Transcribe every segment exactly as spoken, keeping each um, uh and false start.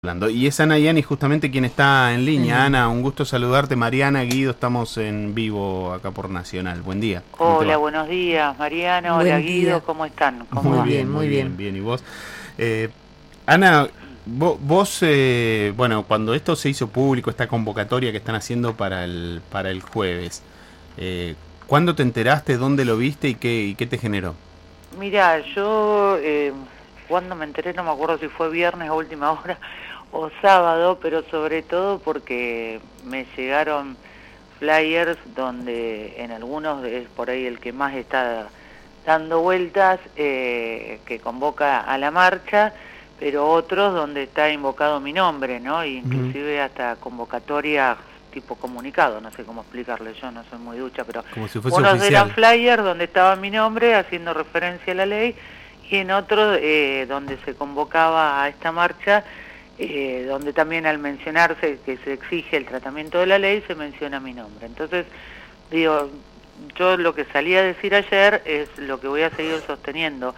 Hablando. Y es Ana Yani justamente quien está en línea. Mm. Ana, un gusto saludarte. Mariana, Guido, estamos en vivo acá por Nacional. Buen día. Hola, buenos días, Mariana. Hola, Buen Guido. día. ¿Cómo están? ¿Cómo muy van? bien, muy bien, bien. ¿Y vos? Eh, Ana, vos, vos eh, bueno, cuando esto se hizo público, esta convocatoria que están haciendo para el, para el jueves, eh, ¿cuándo te enteraste, dónde lo viste y qué, y qué te generó? Mirá, yo eh, cuando me enteré, no me acuerdo si fue viernes a última hora o sábado, pero sobre todo porque me llegaron flyers donde en algunos es por ahí el que más está dando vueltas, eh, que convoca a la marcha, pero otros donde está invocado mi nombre, ¿no? Inclusive uh-huh. hasta convocatoria tipo comunicado, no sé cómo explicarle, yo no soy muy ducha, pero como si fuese unos oficial. eran flyers donde estaba mi nombre haciendo referencia a la ley, y en otros eh, donde se convocaba a esta marcha, eh, donde también al mencionarse que se exige el tratamiento de la ley, se menciona mi nombre. Entonces, digo, yo lo que salí a decir ayer es lo que voy a seguir sosteniendo.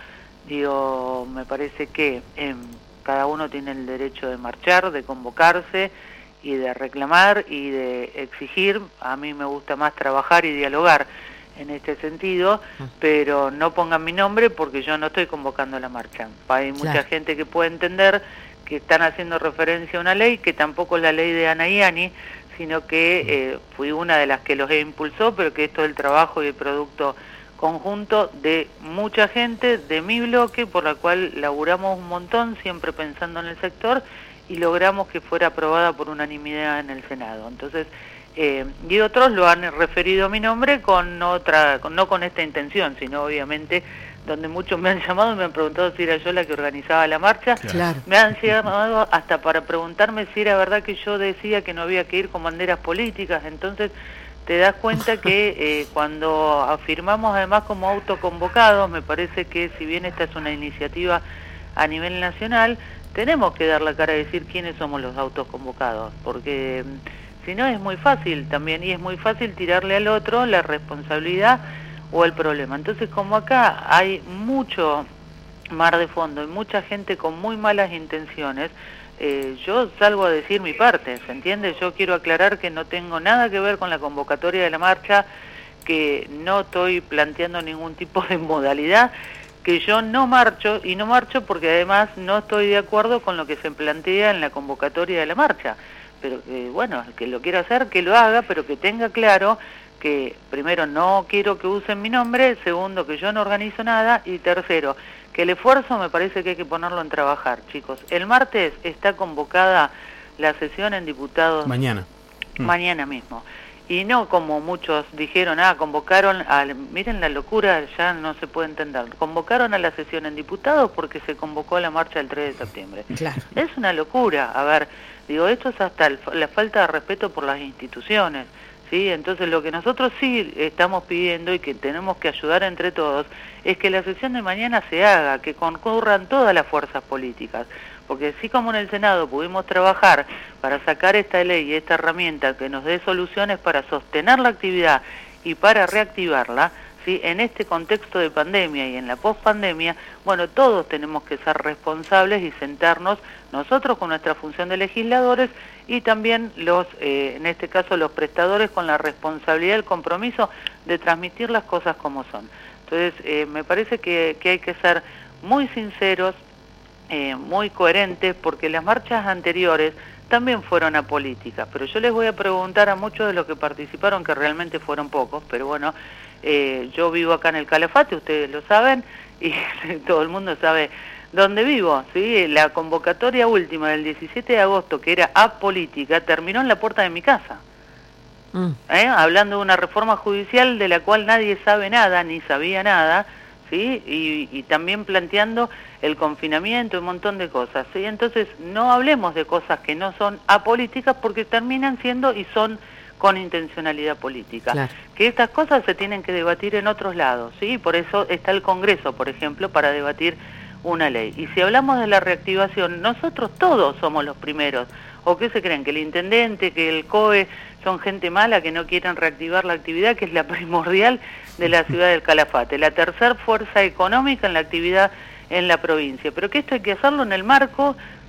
Digo, me parece que eh, cada uno tiene el derecho de marchar, de convocarse y de reclamar y de exigir. A mí me gusta más trabajar y dialogar en este sentido, pero no pongan mi nombre porque yo no estoy convocando la marcha. Hay mucha claro. gente que puede entender que están haciendo referencia a una ley que tampoco es la ley de Ana Yani, sino que eh, fui una de las que los impulsó, pero que esto es el trabajo y el producto conjunto de mucha gente, de mi bloque, por la cual laburamos un montón, siempre pensando en el sector, y logramos que fuera aprobada por unanimidad en el Senado. Entonces, eh, y otros lo han referido a mi nombre con otra, con, no con esta intención, sino obviamente donde muchos me han llamado y me han preguntado si era yo la que organizaba la marcha. Claro. Me han llamado hasta para preguntarme si era verdad que yo decía que no había que ir con banderas políticas. Entonces te das cuenta que eh, cuando afirmamos además como autoconvocados, me parece que si bien esta es una iniciativa a nivel nacional, tenemos que dar la cara y decir quiénes somos los autoconvocados, porque si no es muy fácil también, y es muy fácil tirarle al otro la responsabilidad o el problema. Entonces, como acá hay mucho mar de fondo y mucha gente con muy malas intenciones, eh, yo salgo a decir mi parte, ¿se entiende? Yo quiero aclarar que no tengo nada que ver con la convocatoria de la marcha, que no estoy planteando ningún tipo de modalidad, que yo no marcho, y no marcho porque además no estoy de acuerdo con lo que se plantea en la convocatoria de la marcha. Pero que, bueno, el que lo quiera hacer, que lo haga, pero que tenga claro que primero no quiero que usen mi nombre, segundo que yo no organizo nada, y tercero, que el esfuerzo me parece que hay que ponerlo en trabajar, chicos. El martes está convocada la sesión en diputados. Mañana. Mañana mismo. Y no como muchos dijeron, ah, convocaron, a, miren la locura, ya no se puede entender, convocaron a la sesión en diputados porque se convocó a la marcha el tres de septiembre. Claro. Es una locura, a ver, digo, esto es hasta el, la falta de respeto por las instituciones, ¿sí? Entonces lo que nosotros sí estamos pidiendo y que tenemos que ayudar entre todos es que la sesión de mañana se haga, que concurran todas las fuerzas políticas, porque así como en el Senado pudimos trabajar para sacar esta ley y esta herramienta que nos dé soluciones para sostener la actividad y para reactivarla, ¿sí? En este contexto de pandemia y en la pospandemia, bueno, todos tenemos que ser responsables y sentarnos, nosotros con nuestra función de legisladores y también los, eh, en este caso los prestadores con la responsabilidad y el compromiso de transmitir las cosas como son. Entonces, eh, me parece que, que hay que ser muy sinceros, Eh, muy coherentes, porque las marchas anteriores también fueron apolíticas, pero yo les voy a preguntar a muchos de los que participaron, que realmente fueron pocos, pero bueno, eh, yo vivo acá en el Calafate, ustedes lo saben, y todo el mundo sabe dónde vivo, ¿sí? La convocatoria última del diecisiete de agosto, que era apolítica, terminó en la puerta de mi casa, mm. ¿Eh? Hablando de una reforma judicial de la cual nadie sabe nada, ni sabía nada, ¿sí? Y, y también planteando el confinamiento y un montón de cosas, ¿sí? Entonces, no hablemos de cosas que no son apolíticas porque terminan siendo y son con intencionalidad política. Claro. Que estas cosas se tienen que debatir en otros lados, ¿sí? Por eso está el Congreso, por ejemplo, para debatir una ley. Y si hablamos de la reactivación, nosotros todos somos los primeros. ¿O qué se creen? ¿Que el intendente, que el C O E son gente mala que no quieren reactivar la actividad, que es la primordial de la ciudad del Calafate, la tercer fuerza económica en la actividad en la provincia? Pero que esto hay que hacerlo en el marco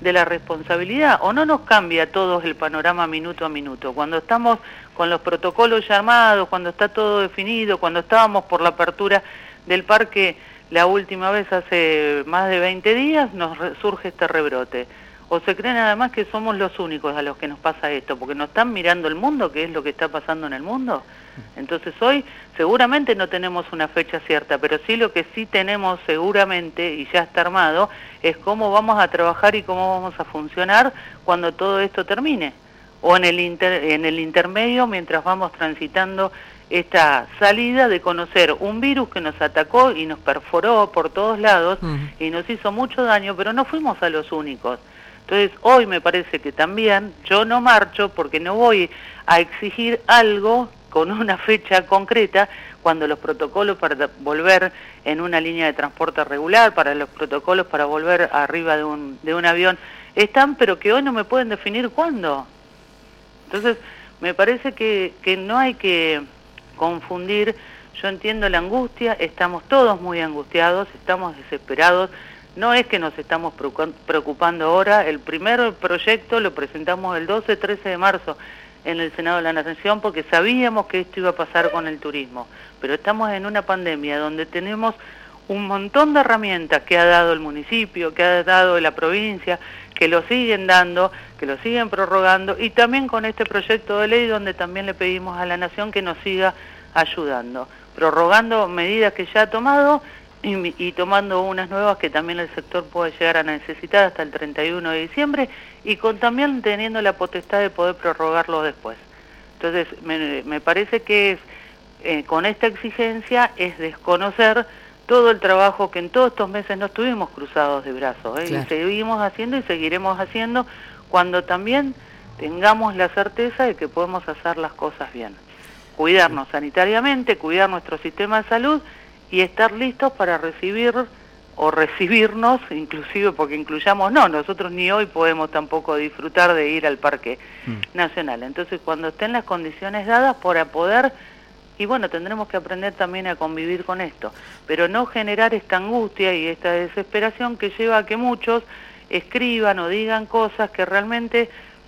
de la responsabilidad, o no nos cambia todo el panorama minuto a minuto. Cuando estamos con los protocolos ya armados, cuando está todo definido, cuando estábamos por la apertura del parque la última vez hace más de veinte días, nos surge este rebrote. O se creen además que somos los únicos a los que nos pasa esto, porque no están mirando el mundo, qué es lo que está pasando en el mundo. Entonces hoy seguramente no tenemos una fecha cierta, pero sí lo que sí tenemos seguramente, y ya está armado, es cómo vamos a trabajar y cómo vamos a funcionar cuando todo esto termine. O en el, inter, en el intermedio, mientras vamos transitando esta salida de conocer un virus que nos atacó y nos perforó por todos lados uh-huh. y nos hizo mucho daño, pero no fuimos a los únicos. Entonces, hoy me parece que también yo no marcho porque no voy a exigir algo con una fecha concreta cuando los protocolos para volver en una línea de transporte regular, para los protocolos para volver arriba de un, de un avión, están, pero que hoy no me pueden definir cuándo. Entonces, me parece que, que no hay que confundir. Yo entiendo la angustia, estamos todos muy angustiados, estamos desesperados. No es que nos estamos preocupando ahora, el primer proyecto lo presentamos el doce trece de marzo en el Senado de la Nación porque sabíamos que esto iba a pasar con el turismo, pero estamos en una pandemia donde tenemos un montón de herramientas que ha dado el municipio, que ha dado la provincia, que lo siguen dando, que lo siguen prorrogando, y también con este proyecto de ley donde también le pedimos a la Nación que nos siga ayudando, prorrogando medidas que ya ha tomado y, y tomando unas nuevas que también el sector puede llegar a necesitar hasta el treinta y uno de diciembre, y con también teniendo la potestad de poder prorrogarlo después. Entonces, me, me parece que es, eh, con esta exigencia es desconocer todo el trabajo que en todos estos meses no estuvimos cruzados de brazos, ¿eh? Claro. Y seguimos haciendo y seguiremos haciendo cuando también tengamos la certeza de que podemos hacer las cosas bien. Cuidarnos sanitariamente, cuidar nuestro sistema de salud y estar listos para recibir o recibirnos, inclusive porque incluyamos, no, nosotros ni hoy podemos tampoco disfrutar de ir al Parque mm. Nacional. Entonces, cuando estén las condiciones dadas para poder, y bueno, tendremos que aprender también a convivir con esto, pero no generar esta angustia y esta desesperación que lleva a que muchos escriban o digan cosas que realmente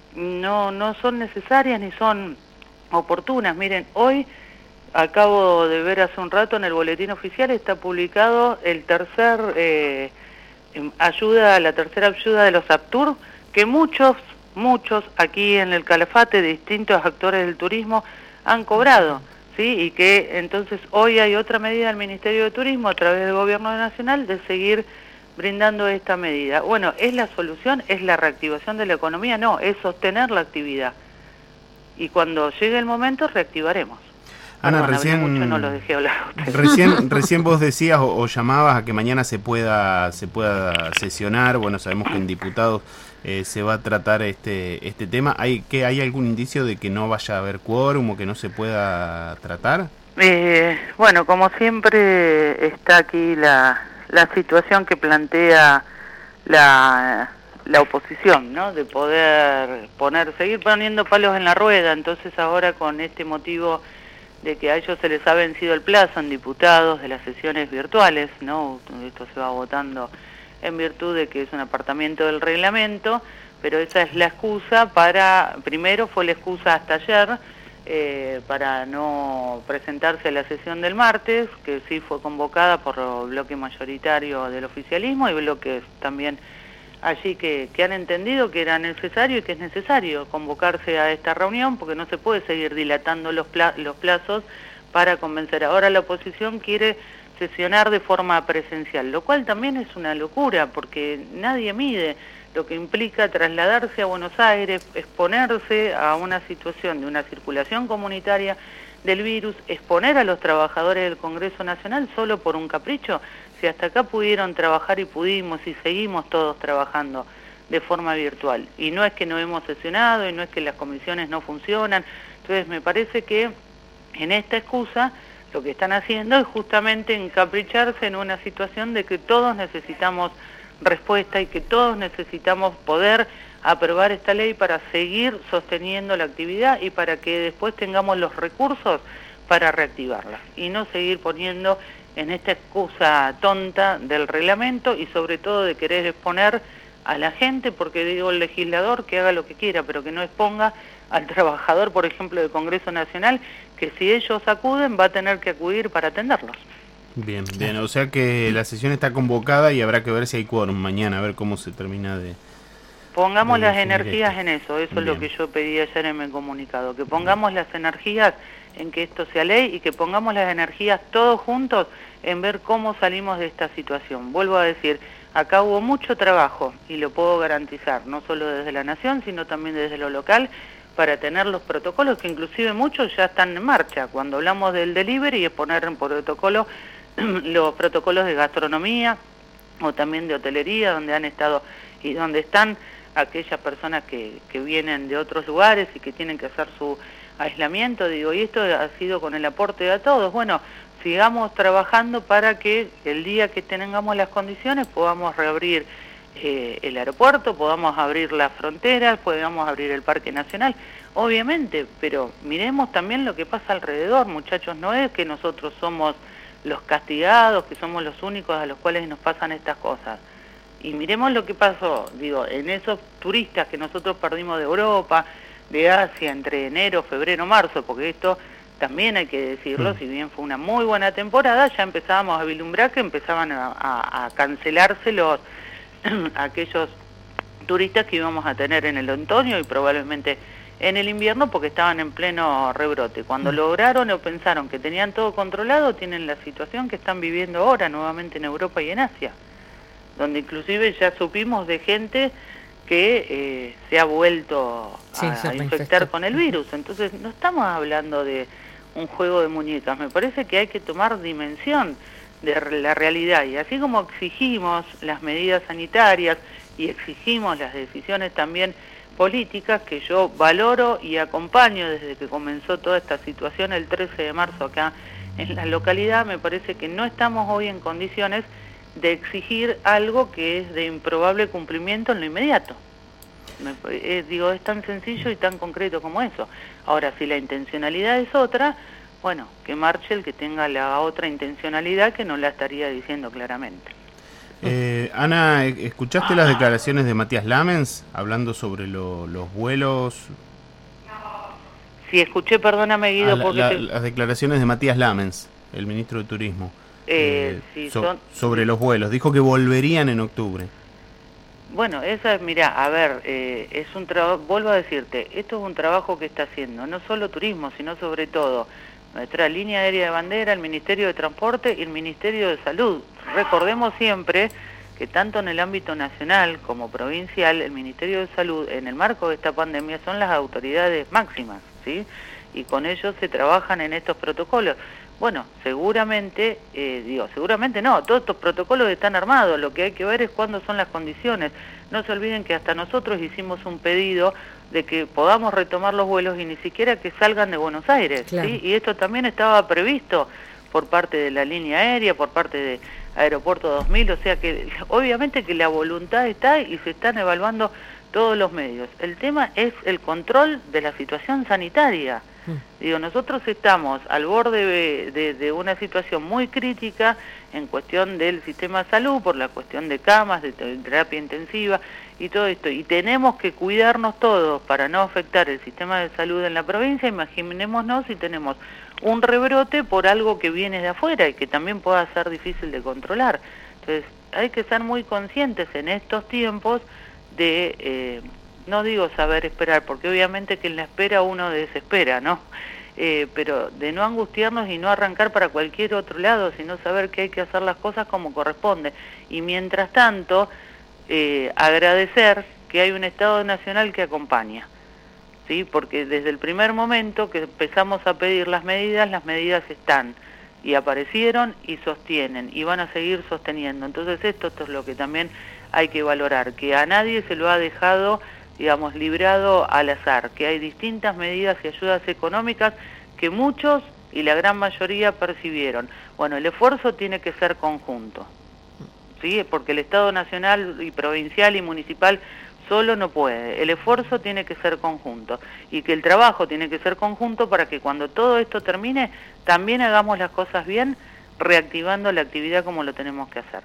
no, no son necesarias ni son oportunas. Miren, hoy acabo de ver hace un rato en el boletín oficial está publicado el tercer eh, ayuda, la tercera ayuda de los APTUR, que muchos, muchos aquí en el Calafate, distintos actores del turismo han cobrado, ¿sí? Y que entonces hoy hay otra medida del Ministerio de Turismo a través del Gobierno Nacional de seguir brindando esta medida. Bueno, ¿es la solución? ¿Es la reactivación de la economía? No, es sostener la actividad. Y cuando llegue el momento reactivaremos. Ana, Perdón, recién, mucho, no los dejé hablar recién, recién vos decías o, o llamabas a que mañana se pueda se pueda sesionar. Bueno, sabemos que en diputados eh, se va a tratar este este tema. ¿Hay que hay algún indicio de que no vaya a haber quórum o que no se pueda tratar? Eh, bueno, como siempre está aquí la, la situación que plantea la, la oposición, ¿no? De poder poner, seguir poniendo palos en la rueda. Entonces ahora con este motivo de que a ellos se les ha vencido el plazo en diputados de las sesiones virtuales, ¿no? Esto se va votando en virtud de que es un apartamiento del reglamento, pero esa es la excusa para, primero fue la excusa hasta ayer, eh, para no presentarse a la sesión del martes, que sí fue convocada por el bloque mayoritario del oficialismo y bloques también allí que, que han entendido que era necesario y que es necesario convocarse a esta reunión porque no se puede seguir dilatando los, pla los plazos para convencer. Ahora la oposición quiere sesionar de forma presencial, lo cual también es una locura porque nadie mide lo que implica trasladarse a Buenos Aires, exponerse a una situación de una circulación comunitaria del virus, exponer a los trabajadores del Congreso Nacional solo por un capricho. Si hasta acá pudieron trabajar y pudimos y seguimos todos trabajando de forma virtual. Y no es que no hemos sesionado y no es que las comisiones no funcionan. Entonces me parece que en esta excusa lo que están haciendo es justamente encapricharse en una situación de que todos necesitamos respuesta y que todos necesitamos poder aprobar esta ley para seguir sosteniendo la actividad y para que después tengamos los recursos para reactivarla y no seguir poniendo en esta excusa tonta del reglamento y sobre todo de querer exponer a la gente, porque digo, el legislador que haga lo que quiera, pero que no exponga al trabajador, por ejemplo, del Congreso Nacional, que si ellos acuden, va a tener que acudir para atenderlos. Bien, bien, o sea que la sesión está convocada y habrá que ver si hay quórum mañana, a ver cómo se termina de... Pongamos las energías esto. en eso, eso bien. Es lo que yo pedí ayer en mi comunicado, que pongamos bien. las energías en que esto sea ley y que pongamos las energías todos juntos en ver cómo salimos de esta situación. Vuelvo a decir, acá hubo mucho trabajo y lo puedo garantizar, no solo desde la Nación, sino también desde lo local, para tener los protocolos, que inclusive muchos ya están en marcha. Cuando hablamos del delivery es poner en protocolo los protocolos de gastronomía o también de hotelería, donde han estado y donde están aquellas personas que, que vienen de otros lugares y que tienen que hacer su aislamiento, digo, y esto ha sido con el aporte de a todos. Bueno, sigamos trabajando para que el día que tengamos las condiciones podamos reabrir eh, el aeropuerto, podamos abrir las fronteras, podamos abrir el Parque Nacional, obviamente, pero miremos también lo que pasa alrededor, muchachos, no es que nosotros somos los castigados, que somos los únicos a los cuales nos pasan estas cosas. Y miremos lo que pasó, digo, en esos turistas que nosotros perdimos de Europa, de Asia, entre enero, febrero, marzo, porque esto también hay que decirlo, mm. si bien fue una muy buena temporada, ya empezábamos a vislumbrar que empezaban a, a, a cancelarse los aquellos turistas que íbamos a tener en el otoño y probablemente en el invierno porque estaban en pleno rebrote. Cuando mm. lograron o pensaron que tenían todo controlado, tienen la situación que están viviendo ahora nuevamente en Europa y en Asia, donde inclusive ya supimos de gente que eh, se ha vuelto sí, a, a infectar con el virus. Entonces no estamos hablando de un juego de muñecas, me parece que hay que tomar dimensión de la realidad, y así como exigimos las medidas sanitarias y exigimos las decisiones también políticas, que yo valoro y acompaño desde que comenzó toda esta situación el trece de marzo acá en la localidad, me parece que no estamos hoy en condiciones de exigir algo que es de improbable cumplimiento en lo inmediato. Me, eh, digo, es tan sencillo y tan concreto como eso. Ahora, si la intencionalidad es otra, bueno, que marche el que tenga la otra intencionalidad, que no la estaría diciendo claramente. Eh, Ana, ¿escuchaste las declaraciones de Matías Lamens hablando sobre lo, los vuelos? Sí, escuché, perdóname, Guido, ah, la, porque... La, te... Las declaraciones de Matías Lamens, el ministro de Turismo. Eh, sí, so, son... sobre los vuelos, dijo que volverían en octubre. Bueno, esa es, mirá, a ver, eh, es un trabajo, vuelvo a decirte, esto es un trabajo que está haciendo, no solo turismo, sino sobre todo nuestra línea aérea de bandera, el Ministerio de Transporte y el Ministerio de Salud. Recordemos siempre que tanto en el ámbito nacional como provincial, el Ministerio de Salud, en el marco de esta pandemia, son las autoridades máximas, ¿sí? Y con ellos se trabajan en estos protocolos. Bueno, seguramente, eh, digo, seguramente no, todos estos protocolos están armados, lo que hay que ver es cuándo son las condiciones. No se olviden que hasta nosotros hicimos un pedido de que podamos retomar los vuelos y ni siquiera que salgan de Buenos Aires, claro. ¿Sí? Y esto también estaba previsto por parte de la línea aérea, por parte de Aeropuerto dos mil, o sea que obviamente que la voluntad está y se están evaluando todos los medios. El tema es el control de la situación sanitaria. Digo, nosotros estamos al borde de, de, de una situación muy crítica en cuestión del sistema de salud, por la cuestión de camas, de terapia intensiva y todo esto, y tenemos que cuidarnos todos para no afectar el sistema de salud en la provincia. Imaginémonos si tenemos un rebrote por algo que viene de afuera y que también pueda ser difícil de controlar. Entonces hay que ser muy conscientes en estos tiempos de... Eh, no digo saber esperar, porque obviamente que en la espera uno desespera, ¿no? Eh, pero de no angustiarnos y no arrancar para cualquier otro lado, sino saber que hay que hacer las cosas como corresponde. Y mientras tanto, eh, agradecer que hay un Estado Nacional que acompaña, ¿sí? Porque desde el primer momento que empezamos a pedir las medidas, las medidas están, y aparecieron y sostienen, y van a seguir sosteniendo. Entonces esto, esto es lo que también hay que valorar, que a nadie se lo ha dejado, digamos, librado al azar, que hay distintas medidas y ayudas económicas que muchos y la gran mayoría percibieron. Bueno, el esfuerzo tiene que ser conjunto, ¿sí? Porque el Estado nacional y provincial y municipal solo no puede. El esfuerzo tiene que ser conjunto y que el trabajo tiene que ser conjunto para que cuando todo esto termine también hagamos las cosas bien, reactivando la actividad como lo tenemos que hacer.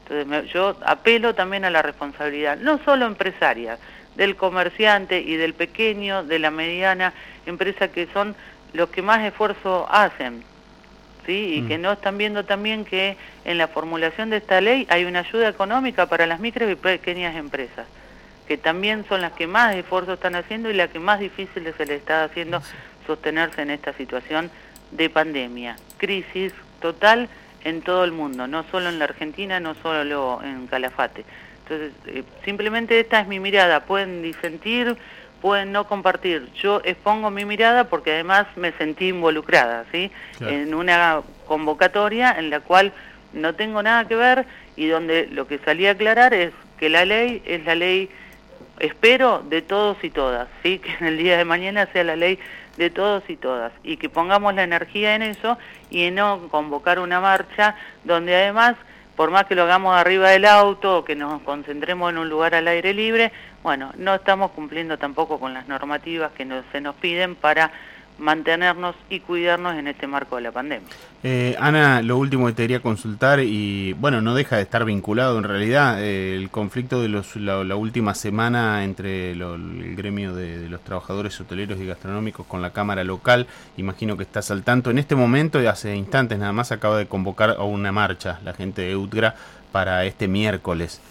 Entonces me, yo apelo también a la responsabilidad, no solo empresaria, del comerciante y del pequeño, de la mediana empresa, que son los que más esfuerzo hacen, ¿sí? Y mm. que no están viendo también que en la formulación de esta ley hay una ayuda económica para las micro y pequeñas empresas, que también son las que más esfuerzo están haciendo y las que más difíciles se les está haciendo sostenerse en esta situación de pandemia, crisis total en todo el mundo, no solo en la Argentina, no solo en Calafate. Entonces, eh, simplemente esta es mi mirada, pueden disentir, pueden no compartir. Yo expongo mi mirada porque además me sentí involucrada, ¿sí? Claro. En una convocatoria en la cual no tengo nada que ver y donde lo que salí a aclarar es que la ley es la ley, espero, de todos y todas, ¿sí? Que en el día de mañana sea la ley de todos y todas y que pongamos la energía en eso y en no convocar una marcha donde además, por más que lo hagamos arriba del auto o que nos concentremos en un lugar al aire libre, bueno, no estamos cumpliendo tampoco con las normativas que nos, se nos piden para mantenernos y cuidarnos en este marco de la pandemia. Eh, Ana, lo último que te quería consultar, y bueno, no deja de estar vinculado en realidad, eh, el conflicto de los, la, la última semana entre lo, el gremio de, de los trabajadores hoteleros y gastronómicos con la Cámara Local. Imagino que estás al tanto. En este momento, hace instantes nada más, acaba de convocar a una marcha la gente de UTGRA para este miércoles.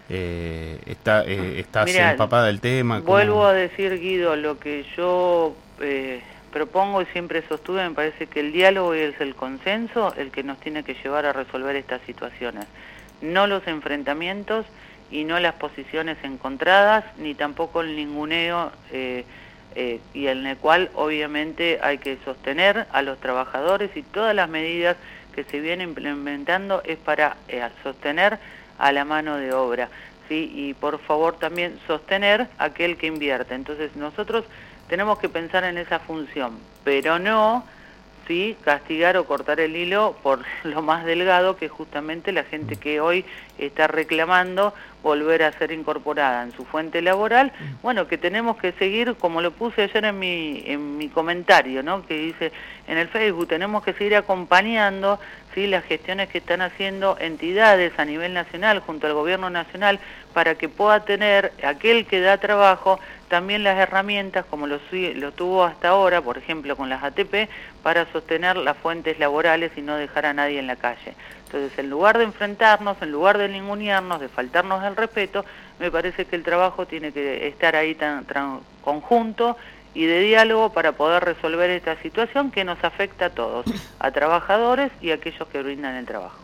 Eh, está, eh, ¿Estás Mirá, empapada del tema? ¿Cómo? Vuelvo a decir, Guido, lo que yo eh, propongo y siempre sostuve, me parece que el diálogo es el consenso el que nos tiene que llevar a resolver estas situaciones, no los enfrentamientos y no las posiciones encontradas, ni tampoco el ninguneo, eh, eh, y en el cual obviamente hay que sostener a los trabajadores, y todas las medidas que se vienen implementando es para eh, sostener a la mano de obra, ¿sí? Y por favor también sostener a aquel que invierte. Entonces nosotros tenemos que pensar en esa función, pero no, ¿sí?, castigar o cortar el hilo por lo más delgado, que es justamente la gente que hoy está reclamando volver a ser incorporada en su fuente laboral. Bueno, que tenemos que seguir, como lo puse ayer en mi, en mi comentario, ¿no?, que dice en el Facebook, tenemos que seguir acompañando, ¿sí?, las gestiones que están haciendo entidades a nivel nacional junto al gobierno nacional para que pueda tener aquel que da trabajo también las herramientas, como lo, lo tuvo hasta ahora, por ejemplo con las A T P, para sostener las fuentes laborales y no dejar a nadie en la calle. Entonces, en lugar de enfrentarnos, en lugar de ningunearnos, de faltarnos el respeto, me parece que el trabajo tiene que estar ahí tan, tan conjunto y de diálogo para poder resolver esta situación que nos afecta a todos, a trabajadores y a aquellos que brindan el trabajo.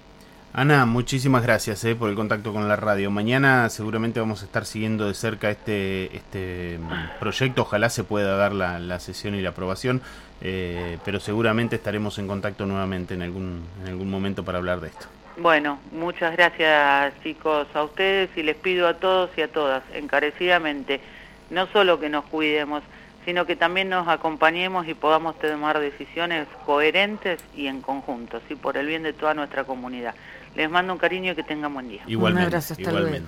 Ana, muchísimas gracias eh, por el contacto con la radio. Mañana seguramente vamos a estar siguiendo de cerca este, este proyecto. Ojalá se pueda dar la, la sesión y la aprobación, eh, pero seguramente estaremos en contacto nuevamente en algún, en algún momento para hablar de esto. Bueno, muchas gracias, chicos, a ustedes, y les pido a todos y a todas, encarecidamente, no solo que nos cuidemos, sino que también nos acompañemos y podamos tomar decisiones coherentes y en conjunto, ¿sí?, por el bien de toda nuestra comunidad. Les mando un cariño y que tengan buen día. Igualmente, un abrazo, hasta igualmente. luego.